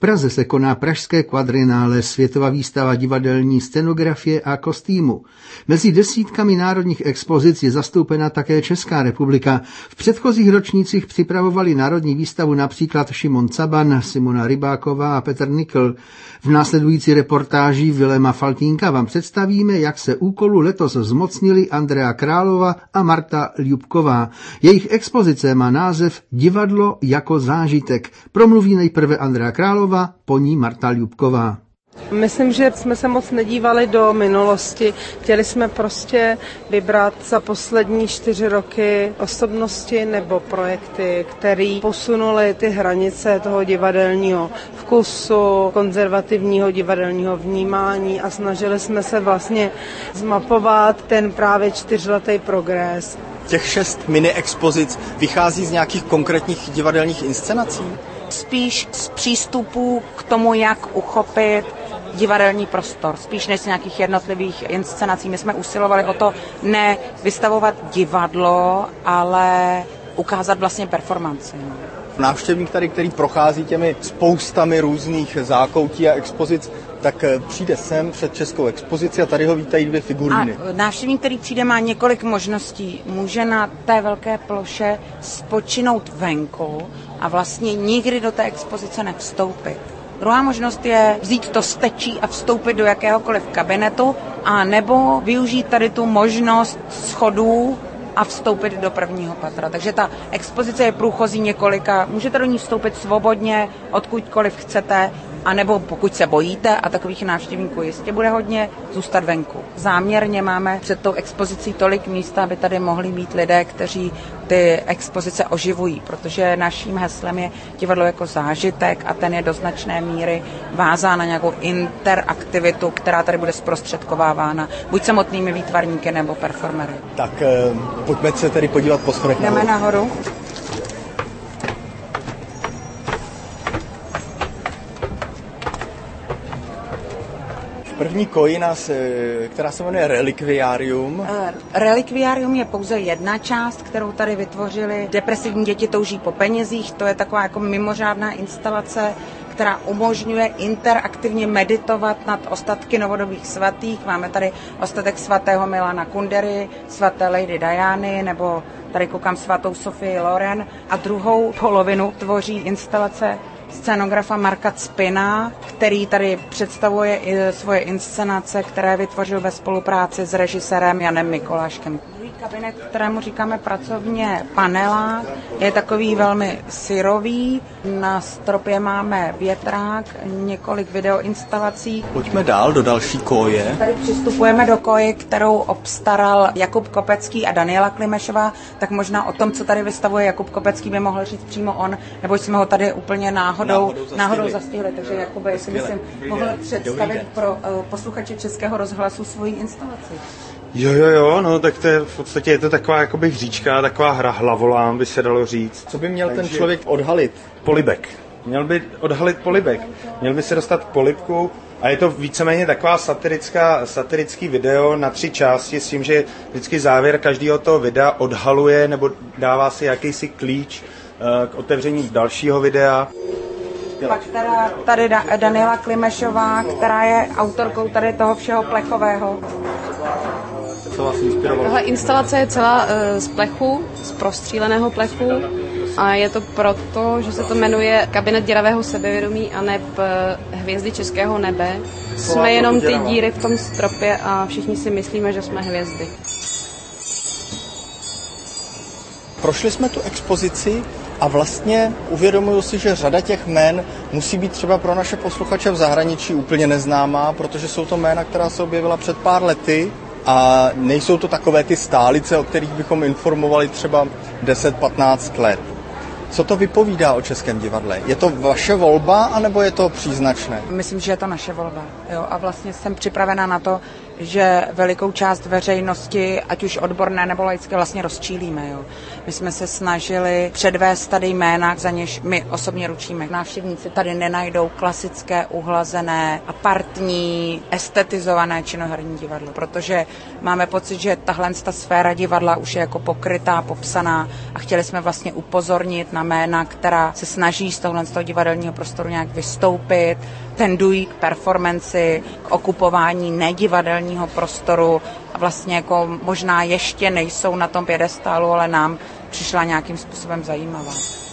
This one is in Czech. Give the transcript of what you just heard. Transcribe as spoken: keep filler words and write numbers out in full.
Praze se koná pražské kvadrinále, světová výstava divadelní scenografie a kostýmu. Mezi desítkami národních expozic je zastoupena také Česká republika. V předchozích ročnících připravovali národní výstavu například Šimon Caban, Simona Rybáková a Petr Nikl. V následující reportáži Vilema Faltínka vám představíme, jak se úkolu letos zmocnili Andrea Králova a Marta Ľubková. Jejich expozice má název Divadlo jako zážitek. Promluví nejprve Andrea Králova, po ní Marta Ľubková. Myslím, že jsme se moc nedívali do minulosti. Chtěli jsme prostě vybrat za poslední čtyři roky osobnosti nebo projekty, které posunuly ty hranice toho divadelního vkusu, konzervativního divadelního vnímání a snažili jsme se vlastně zmapovat ten právě čtyřletý progres. Těch šest mini expozic vychází z nějakých konkrétních divadelních inscenací? Spíš z přístupů k tomu, jak uchopit divadelní prostor, spíš než z nějakých jednotlivých inscenací. My jsme usilovali o to ne vystavovat divadlo, ale ukázat vlastně performanci. Návštěvník tady, který prochází těmi spoustami různých zákoutí a expozic, tak přijde sem před českou expozici a tady ho vítají dvě figuríny. A návštěvník, který přijde, má několik možností. Může na té velké ploše spočinout venku a vlastně nikdy do té expozice nevstoupit. Druhá možnost je vzít to stečí a vstoupit do jakéhokoliv kabinetu a nebo využít tady tu možnost schodů a vstoupit do prvního patra. Takže ta expozice je průchozí několika, můžete do ní vstoupit svobodně, odkudkoliv chcete, anebo pokud se bojíte, a takových návštěvníků jistě bude hodně, zůstat venku. Záměrně máme před tou expozicí tolik místa, aby tady mohli být lidé, kteří ty expozice oživují, protože naším heslem je divadlo jako zážitek a ten je do značné míry vázán na nějakou interaktivitu, která tady bude zprostředkovávána buď samotnými výtvarníky nebo performery. Tak eh, pojďme se tedy podívat po schodech. Jdeme nahoru. První koji nás, která se jmenuje Relikviárium. Relikviárium je pouze jedna část, kterou tady vytvořili. Depresivní děti touží po penězích, to je taková jako mimořádná instalace, která umožňuje interaktivně meditovat nad ostatky novodobých svatých. Máme tady ostatek svatého Milana Kundery, svaté Lady Diany, nebo tady koukám svatou Sofii Loren. A druhou polovinu tvoří instalace scenografa Marka Cpina, který tady představuje i svoje inscenace, které vytvořil ve spolupráci s režisérem Janem Mikoláškem. Druhý kabinet, kterému říkáme pracovně panelák, je takový velmi syrový. Na stropě máme větrák, několik videoinstalací. Pojďme dál do další koje. Tady přistupujeme do koje, kterou obstaral Jakub Kopecký a Daniela Klimešová, tak možná o tom, co tady vystavuje Jakub Kopecký, by mohl říct přímo on, nebo jsme ho tady úplně náhodou, náhodou, zastihli. náhodou zastihli. Takže Jakube, jestli by si mohl představit pro uh, posluchače Českého rozhlasu svoji instalaci. Jo, jo, jo, no tak to je, v podstatě je to taková jakoby hříčka, taková hra hlavolám, by se dalo říct. Co by měl Takže ten člověk odhalit? Polibek. Měl by odhalit polibek. Měl by se dostat k polibku a je to víceméně taková satirická, satirický video na tři části s tím, že vždycky závěr každého toho videa odhaluje nebo dává si jakýsi klíč uh, k otevření dalšího videa. Pak teda tady Daniela Klimešová, která je autorkou tady toho všeho plechového. Co vás inspirovalo? Tohle instalace je celá uh, z plechu, z prostříleného plechu a je to proto, že se to jmenuje Kabinet děravého sebevědomí a neb uh, Hvězdy českého nebe. Jsme jenom ty díry v tom stropě a všichni si myslíme, že jsme hvězdy. Prošli jsme tu expozici a vlastně uvědomuju si, že řada těch jmén musí být třeba pro naše posluchače v zahraničí úplně neznámá, protože jsou to jména, která se objevila před pár lety a nejsou to takové ty stálice, o kterých bychom informovali třeba deset patnáct let. Co to vypovídá o českém divadle? Je to vaše volba, anebo je to příznačné? Myslím, že je to naše volba. Jo? A vlastně jsem připravená na to, že velikou část veřejnosti, ať už odborné nebo laické, vlastně rozčílíme. Jo. My jsme se snažili předvést tady jména, za něž my osobně ručíme. Návštěvníci tady nenajdou klasické, uhlazené, apartní, estetizované činoherní divadlo, protože máme pocit, že tahle ta sféra divadla už je jako pokrytá, popsaná a chtěli jsme vlastně upozornit na jména, která se snaží z tohle z toho divadelního prostoru nějak vystoupit, tendují k performanci, k okupování nedivadelního prostoru a vlastně jako možná ještě nejsou na tom pědestálu, ale nám přišla nějakým způsobem zajímavá.